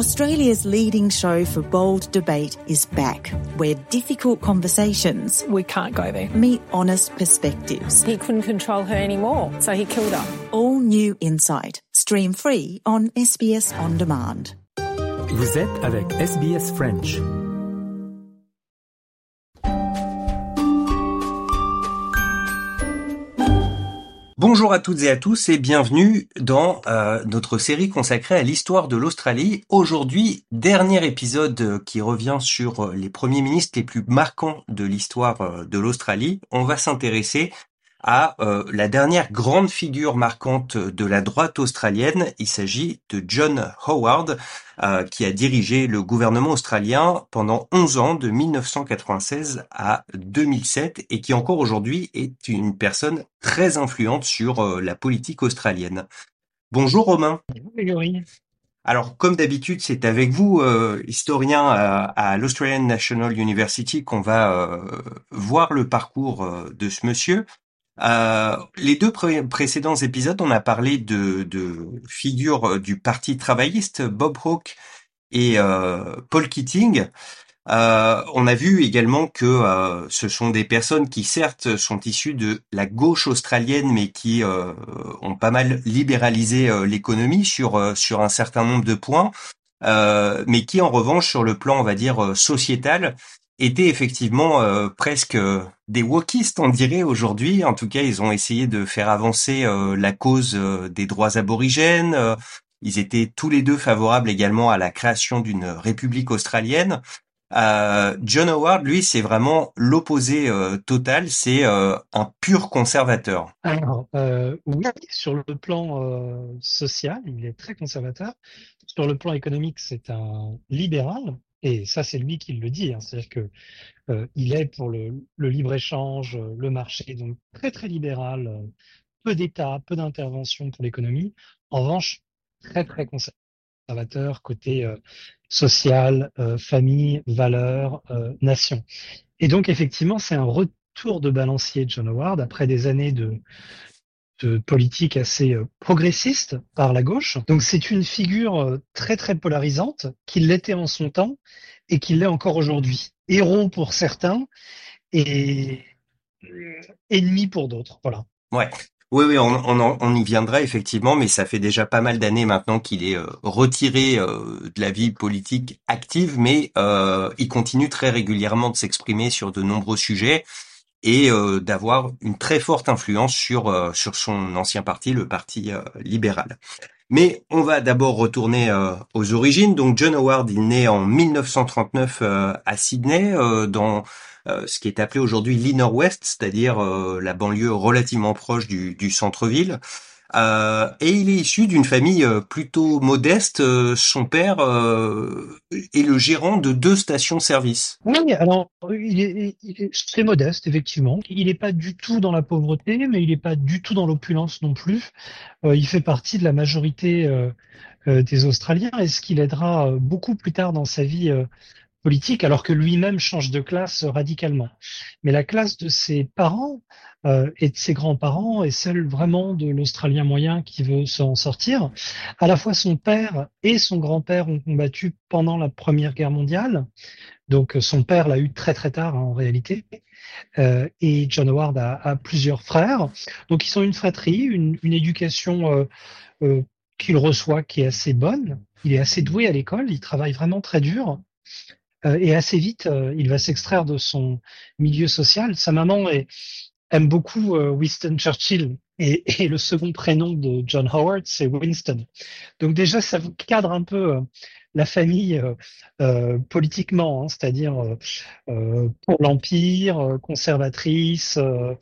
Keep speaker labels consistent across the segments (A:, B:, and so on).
A: Australia's leading show for bold debate is back, where difficult conversations
B: We can't go there.
A: meet honest perspectives.
B: He couldn't control her anymore, so he killed her.
A: All New Insight, stream free on SBS On Demand.
C: Vous êtes avec SBS French.
D: Bonjour à toutes et à tous et bienvenue dans notre série consacrée à l'histoire de l'Australie. Aujourd'hui, dernier épisode qui revient sur les premiers ministres les plus marquants de l'histoire de l'Australie. On va s'intéresser à la dernière grande figure marquante de la droite australienne. Il s'agit de John Howard, qui a dirigé le gouvernement australien pendant 11 ans, de 1996 à 2007, et qui encore aujourd'hui est une personne très influente sur la politique australienne. Bonjour Romain.
E: Grégory.
D: Alors, comme d'habitude, c'est avec vous, historien à l'Australian National University, qu'on va voir le parcours de ce monsieur. Les deux précédents épisodes, on a parlé de figures du Parti travailliste, Bob Hawke et Paul Keating. On a vu également que ce sont des personnes qui certes sont issues de la gauche australienne, mais qui ont pas mal libéralisé l'économie sur un certain nombre de points, mais qui en revanche sur le plan, on va dire, sociétal, étaient effectivement presque des wokistes, on dirait aujourd'hui. En tout cas, ils ont essayé de faire avancer la cause des droits aborigènes. Ils étaient tous les deux favorables également à la création d'une république australienne. John Howard, lui, c'est vraiment l'opposé total. C'est un pur conservateur.
E: Alors, oui, sur le plan social, il est très conservateur. Sur le plan économique, c'est un libéral. Et ça, c'est lui qui le dit. C'est-à-dire que il est pour le libre-échange, le marché, donc très très libéral, peu d'État, peu d'intervention pour l'économie. En revanche, très très conservateur côté social, famille, valeurs, nation. Et donc effectivement, c'est un retour de balancier de John Howard après des années de politique assez progressiste par la gauche. Donc c'est une figure très très polarisante, qui l'était en son temps et qui l'est encore aujourd'hui. Héros pour certains et ennemi pour d'autres. Voilà.
D: Ouais. Oui, on y viendra effectivement, mais ça fait déjà pas mal d'années maintenant qu'il est retiré de la vie politique active, mais il continue très régulièrement de s'exprimer sur de nombreux sujets et d'avoir une très forte influence sur son ancien parti, le Parti libéral. Mais on va d'abord retourner aux origines. Donc John Howard, il naît en 1939 à Sydney, dans ce qui est appelé aujourd'hui l'Inner West, c'est-à-dire la banlieue relativement proche du centre-ville. Et il est issu d'une famille plutôt modeste. Son père est le gérant de 2 stations-service.
E: Oui, alors il est très modeste, effectivement. Il n'est pas du tout dans la pauvreté, mais il n'est pas du tout dans l'opulence non plus. Il fait partie de la majorité des Australiens, et ce qui l'aidera beaucoup plus tard dans sa vie politique, alors que lui-même change de classe radicalement. Mais la classe de ses parents et de ses grands-parents est celle vraiment de l'Australien moyen qui veut s'en sortir. À la fois son père et son grand-père ont combattu pendant la Première Guerre mondiale. Donc son père l'a eu très très tard en réalité. Et John Howard a plusieurs frères. Donc ils ont une fratrie, une éducation qu'il reçoit qui est assez bonne. Il est assez doué à l'école, il travaille vraiment très dur. Et assez vite, il va s'extraire de son milieu social. Sa maman aime beaucoup Winston Churchill, et le second prénom de John Howard, c'est Winston. Donc déjà, ça vous cadre un peu la famille politiquement, c'est-à-dire pour l'Empire, conservatrice,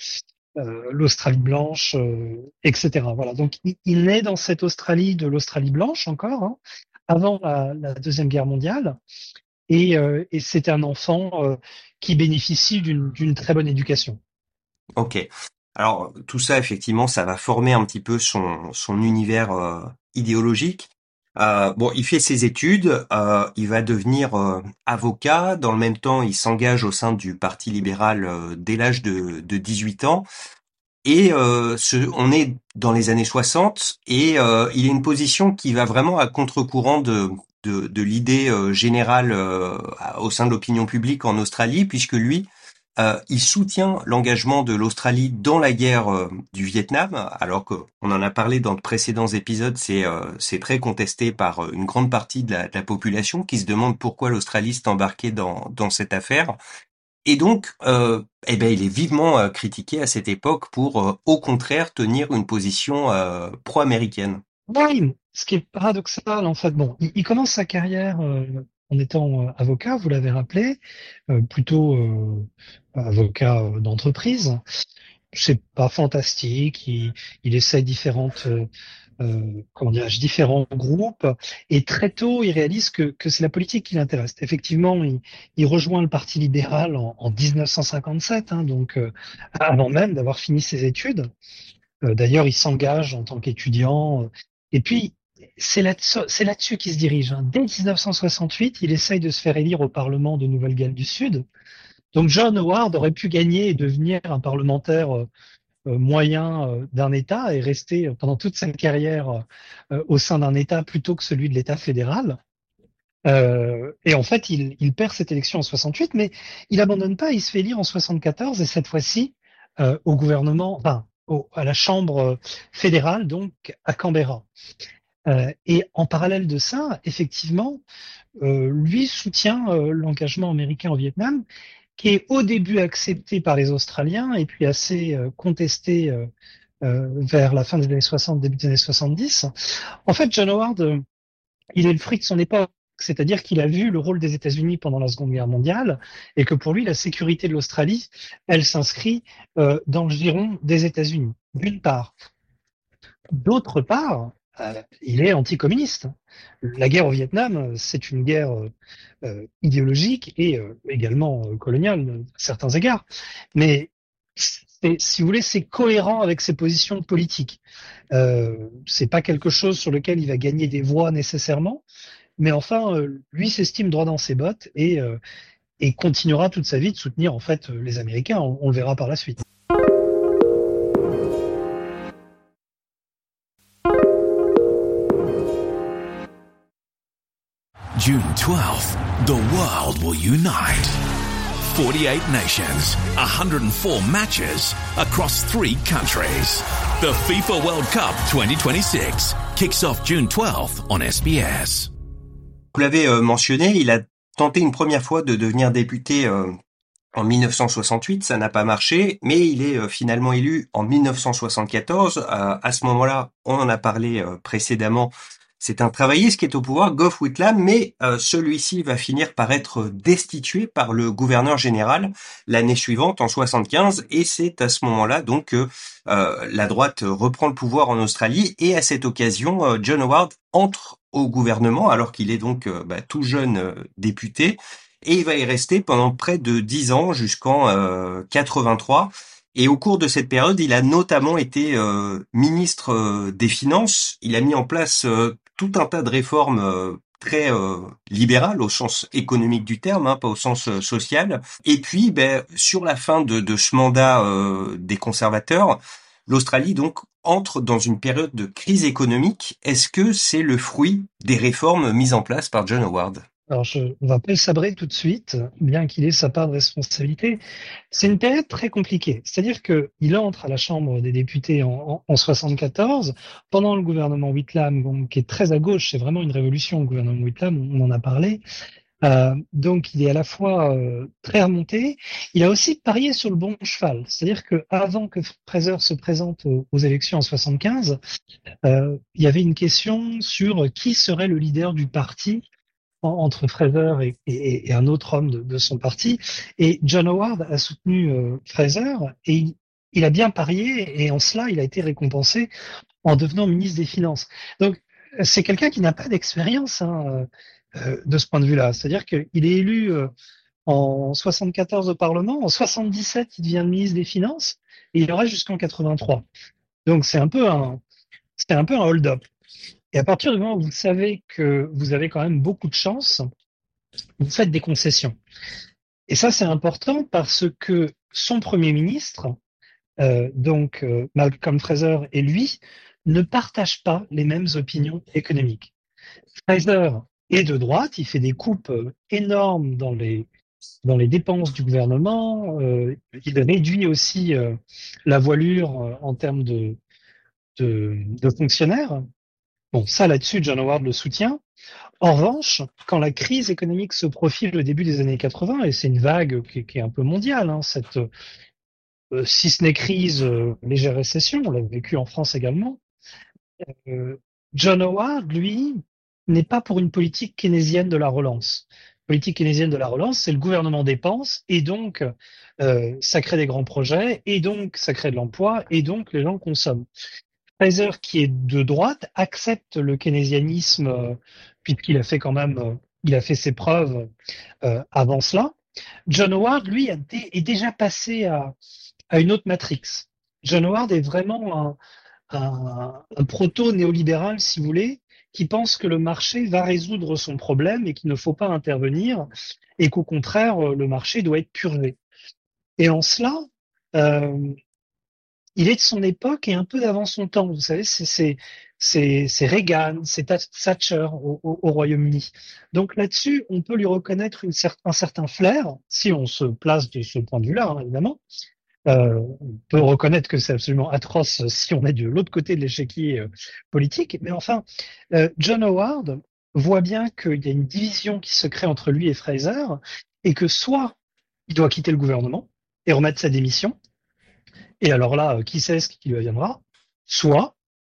E: l'Australie blanche, etc. Voilà. Donc il naît dans cette Australie de l'Australie blanche encore, avant la Deuxième Guerre mondiale. Et c'est un enfant qui bénéficie d'une très bonne éducation.
D: Ok. Alors tout ça, effectivement, ça va former un petit peu son univers idéologique. Bon, il fait ses études, il va devenir avocat. Dans le même temps, il s'engage au sein du Parti libéral dès l'âge de 18 ans. Et on est dans les années 60 et il a une position qui va vraiment à contre-courant de l'idée générale au sein de l'opinion publique en Australie, puisque lui, il soutient l'engagement de l'Australie dans la guerre du Vietnam, alors qu'on en a parlé dans de précédents épisodes, c'est très contesté par une grande partie de la population qui se demande pourquoi l'Australie s'est embarquée dans cette affaire. Et donc, il est vivement critiqué à cette époque pour, au contraire, tenir une position pro-américaine.
E: Oui, ce qui est paradoxal, en fait, bon, il commence sa carrière en étant avocat, vous l'avez rappelé, plutôt avocat d'entreprise. C'est pas fantastique. Il essaie comment dirais-je, différents groupes. Et très tôt, il réalise que c'est la politique qui l'intéresse. Effectivement, il rejoint le Parti libéral en 1957, hein, donc avant même d'avoir fini ses études. D'ailleurs, il s'engage en tant qu'étudiant. Et puis, c'est là-dessus qu'il se dirige, hein. Dès 1968, il essaye de se faire élire au Parlement de Nouvelle-Galles du Sud. Donc, John Howard aurait pu gagner et devenir un parlementaire moyen d'un État et rester pendant toute sa carrière au sein d'un État plutôt que celui de l'État fédéral. Et en fait, il perd cette élection en 68, mais il abandonne pas, il se fait élire en 74 et cette fois-ci au gouvernement, enfin à la Chambre fédérale, donc à Canberra. Et en parallèle de ça, effectivement, lui soutient l'engagement américain au Vietnam, qui est au début accepté par les Australiens et puis assez contesté vers la fin des années 60, début des années 70. En fait, John Howard, il est le fruit de son époque. C'est-à-dire qu'il a vu le rôle des États-Unis pendant la Seconde Guerre mondiale et que pour lui, la sécurité de l'Australie, elle s'inscrit dans le giron des États-Unis, d'une part. D'autre part, il est anticommuniste. La guerre au Vietnam, c'est une guerre idéologique et également coloniale à certains égards. Mais si vous voulez, c'est cohérent avec ses positions politiques. C'est pas quelque chose sur lequel il va gagner des voix nécessairement, mais enfin, lui s'estime droit dans ses bottes et continuera toute sa vie de soutenir en fait les Américains. On le verra par la suite.
F: June 12th, the world will unite. 48 nations, 104 matches across 3 countries. The FIFA World Cup 2026 kicks off June 12th on SBS.
D: Vous l'avez mentionné, il a tenté une première fois de devenir député en 1968, ça n'a pas marché, mais il est finalement élu en 1974. À ce moment-là, on en a parlé précédemment, c'est un travailliste qui est au pouvoir, Gough Whitlam, mais celui-ci va finir par être destitué par le gouverneur général l'année suivante, en 75, et c'est à ce moment-là donc que la droite reprend le pouvoir en Australie, et à cette occasion, John Howard entre au gouvernement, alors qu'il est donc tout jeune député, et il va y rester pendant près de 10 ans, jusqu'en 83. Et au cours de cette période, il a notamment été ministre des Finances. Il a mis en place tout un tas de réformes très libérales au sens économique du terme, hein, pas au sens social. Et puis, sur la fin de ce mandat des conservateurs, l'Australie donc entre dans une période de crise économique. Est-ce que c'est le fruit des réformes mises en place par John Howard ?
E: Alors, on va pas le sabrer tout de suite, bien qu'il ait sa part de responsabilité. C'est une période très compliquée. C'est-à-dire que il entre à la Chambre des députés en 74, pendant le gouvernement Whitlam, donc, qui est très à gauche. C'est vraiment une révolution, le gouvernement Whitlam, on en a parlé. Donc, il est à la fois très remonté. Il a aussi parié sur le bon cheval. C'est-à-dire que avant que Fraser se présente aux élections en 75, il y avait une question sur qui serait le leader du parti entre Fraser et un autre homme de son parti. Et John Howard a soutenu Fraser et il a bien parié et en cela, il a été récompensé en devenant ministre des Finances. Donc, c'est quelqu'un qui n'a pas d'expérience de ce point de vue-là. C'est-à-dire qu'il est élu en 74 au Parlement, en 77, il devient ministre des Finances et il aura jusqu'en 83. Donc, c'est un peu un hold-up. Et à partir du moment où vous savez que vous avez quand même beaucoup de chance, vous faites des concessions. Et ça, c'est important parce que son premier ministre Donc Malcolm Fraser et lui ne partagent pas les mêmes opinions économiques. Fraser est de droite, il fait des coupes énormes dans les dépenses du gouvernement, il réduit aussi la voilure en termes de fonctionnaires. Bon, ça là-dessus, John Howard le soutient. En revanche, quand la crise économique se profile au début des années 80, et c'est une vague qui est un peu mondiale, hein, cette si ce n'est crise, légère récession, on l'a vécu en France également, John Howard, lui, n'est pas pour une politique keynésienne de la relance. Politique keynésienne de la relance, c'est le gouvernement dépense, et donc ça crée des grands projets, et donc ça crée de l'emploi, et donc les gens consomment. Fraser, qui est de droite, accepte le keynésianisme puisqu'il a fait quand même, il a fait ses preuves avant cela. John Howard, lui, est déjà passé à une autre matrix. John Howard est vraiment un proto-néolibéral, si vous voulez, qui pense que le marché va résoudre son problème et qu'il ne faut pas intervenir et qu'au contraire, le marché doit être purgé. Et en cela, il est de son époque et un peu d'avant son temps. Vous savez, c'est Reagan, c'est Thatcher au Royaume-Uni. Donc là-dessus, on peut lui reconnaître un certain flair, si on se place de ce point de vue-là, hein, évidemment. On peut reconnaître que c'est absolument atroce si on est de l'autre côté de l'échiquier politique. Mais enfin, John Howard voit bien qu'il y a une division qui se crée entre lui et Fraser et que soit il doit quitter le gouvernement et remettre sa démission, et alors là, qui sait ce qui lui adviendra, soit,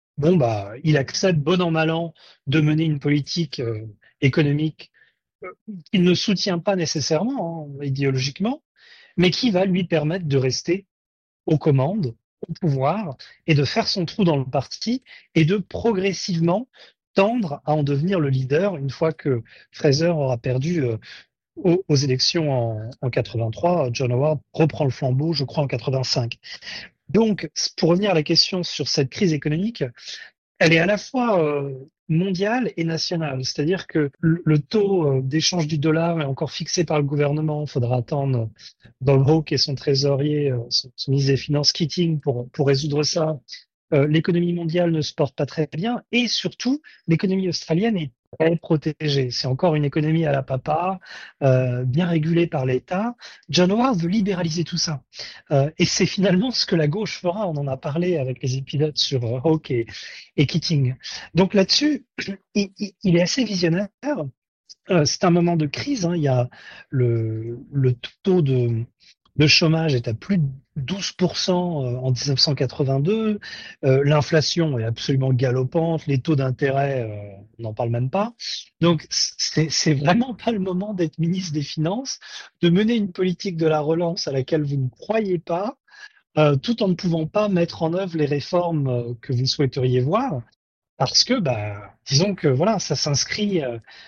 E: il accepte bon an mal an de mener une politique économique qu'il ne soutient pas nécessairement, hein, idéologiquement, mais qui va lui permettre de rester aux commandes, au pouvoir, et de faire son trou dans le parti, et de progressivement tendre à en devenir le leader une fois que Fraser aura perdu aux élections en 83. John Howard reprend le flambeau, je crois, en 85. Donc, pour revenir à la question sur cette crise économique, elle est à la fois mondiale et nationale. C'est-à-dire que le taux d'échange du dollar est encore fixé par le gouvernement. Il faudra attendre Bob Hawke et son trésorier, son ministre des Finances, Keating, pour résoudre ça. L'économie mondiale ne se porte pas très bien. Et surtout, l'économie australienne est très protégée. C'est encore une économie à la papa, bien régulée par l'État. John Howard veut libéraliser tout ça. Et c'est finalement ce que la gauche fera. On en a parlé avec les épisodes sur Hawke et Keating. Donc là-dessus, il est assez visionnaire. C'est un moment de crise. Hein. Il y a le taux de chômage est à plus de 12% en 1982. L'inflation est absolument galopante. Les taux d'intérêt, on n'en parle même pas. Donc, c'est vraiment pas le moment d'être ministre des Finances, de mener une politique de la relance à laquelle vous ne croyez pas, tout en ne pouvant pas mettre en œuvre les réformes que vous souhaiteriez voir. Parce que, disons que voilà, ça s'inscrit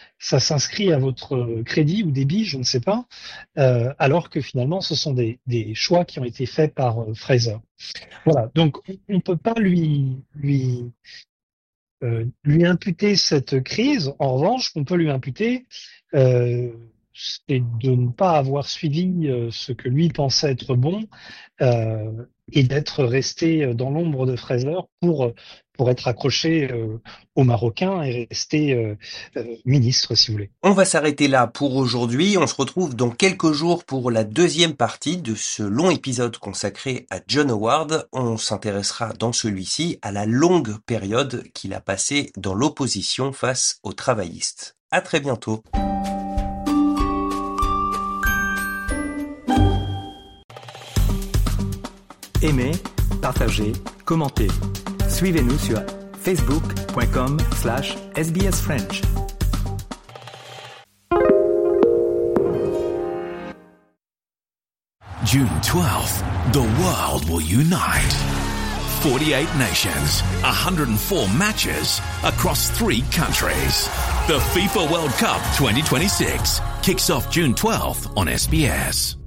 E: à votre crédit ou débit, je ne sais pas, alors que finalement, ce sont des choix qui ont été faits par Fraser. Voilà, donc on peut pas lui imputer cette crise. En revanche, on peut lui imputer c'est de ne pas avoir suivi ce que lui pensait être bon et d'être resté dans l'ombre de Fraser pour être accroché aux Marocains et rester ministre, si vous voulez.
D: On va s'arrêter là pour aujourd'hui. On se retrouve dans quelques jours pour la deuxième partie de ce long épisode consacré à John Howard. On s'intéressera dans celui-ci à la longue période qu'il a passée dans l'opposition face aux travaillistes. À très bientôt.
C: Aimez, partagez, commentez. Suivez-nous sur facebook.com/SBS French.
F: June 12th, the world will unite. 48 nations, 104 matches across 3 countries. The FIFA World Cup 2026 kicks off June 12th on SBS.